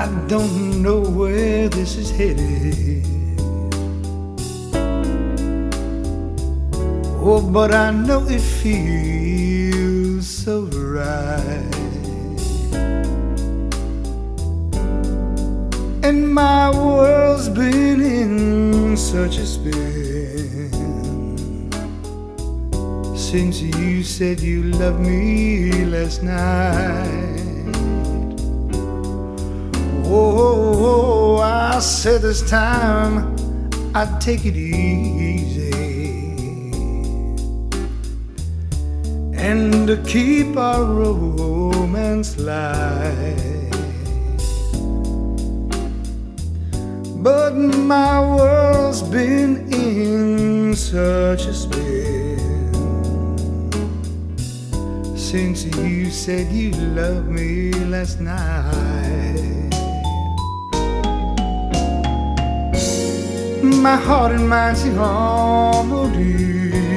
don't know where this is headed. Oh, but I know it feels so right. And my world's been in such a spin since you said you loved me last night. Oh, I said this time I'd take it easy and to keep our romance light. But my world's been in such a spin since you said you loved me last night. My heart and mind sing harmony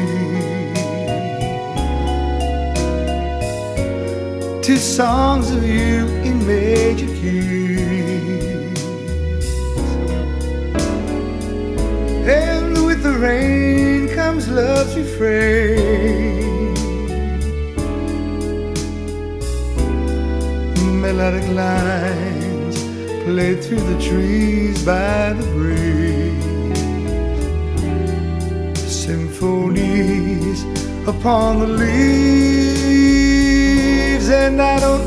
to songs of you in major keys. And with the rain comes love's refrain, melodic lines played through the trees by the breeze, symphonies upon the leaves. And I don't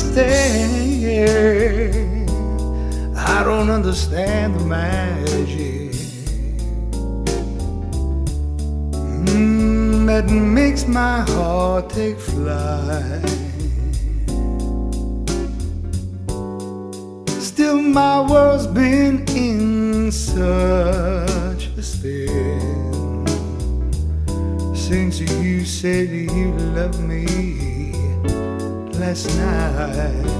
understand the magic that makes my heart take flight. Still my world's been in such a spin since you said you loved me last night.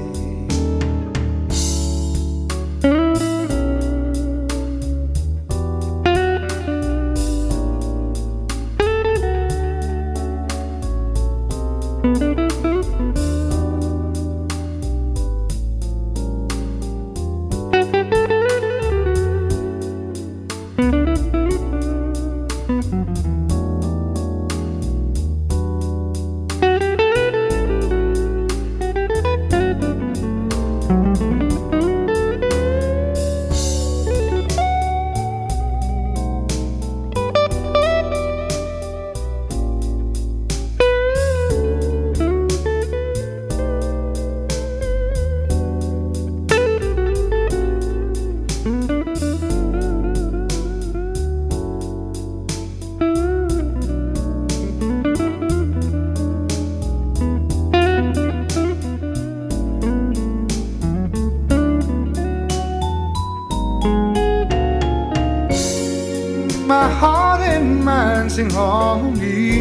My heart and mind sing harmony,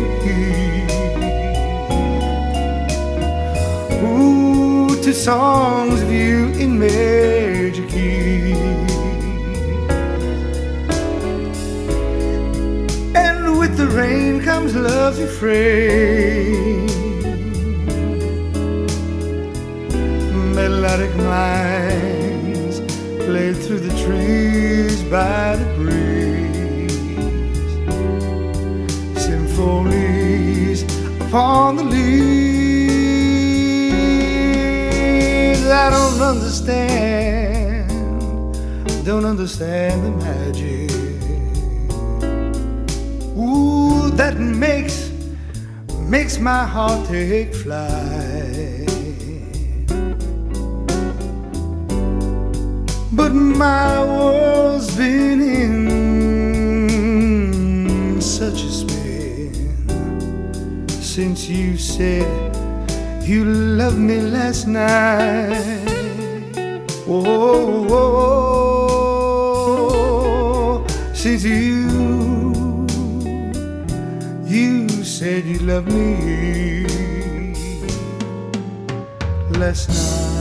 ooh, to songs of you in major key. And with the rain comes love's refrain, melodic lines played through the trees by the breeze, symphonies upon the leaves. I don't understand the magic, ooh, that makes my heart take flight. But my world's been in such a spin since you said you loved me last night. Oh, since you said you loved me last night.